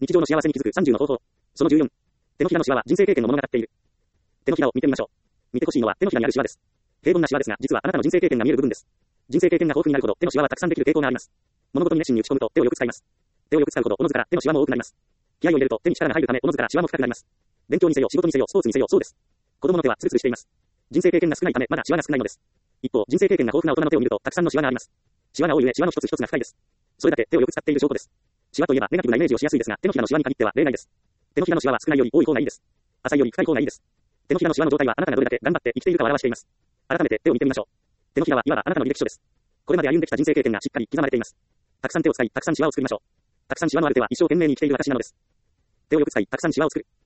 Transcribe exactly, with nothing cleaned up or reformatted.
日常の幸せに気づくさんじゅうの方法。そのじゅうよん。手のひらのシワは人生経験を物語っている。手のひらを見てみましょう。見てほしいのは手のひらにあるシワです。平凡なシワですが、実はあなたの人生経験が見える部分です。人生経験が豊富になるほど手のシワはたくさんできる傾向があります。物事に熱心に打ち込むと手をよく使います。手をよく使うほどおのずから手のシワも多くなります。気合を入れると手に力が入るためおのずからシワも深くなります。勉強にせよ仕事にせよスポーツにせよそうです。子供の手はツルツルしています。人生経験が少ないためまだシワが少ないのです。一方、人生経験が豊富な大人の手を見るとたくさんのシワがあります。シワが多い上、シワの一つ一つが深いです。それだけ手をよく使っている証拠です。シワといえばネガティブなイメージをしやすいですが、手のひらのシワに限っては例外です。手のひらのシワは少ないより多い方がいいです。浅いより深い方がいいです。手のひらのシワの状態はあなたがどれだけ頑張って生きているかを表しています。改めて手を見てみましょう。手のひらはいわばあなたの履歴書です。これまで歩んできた人生経験がしっかり刻まれています。たくさん手を使い、たくさんシワを作りましょう。たくさんシワのある手は一生懸命に生きている私なのです。手をよく使い、たくさんシワを作る。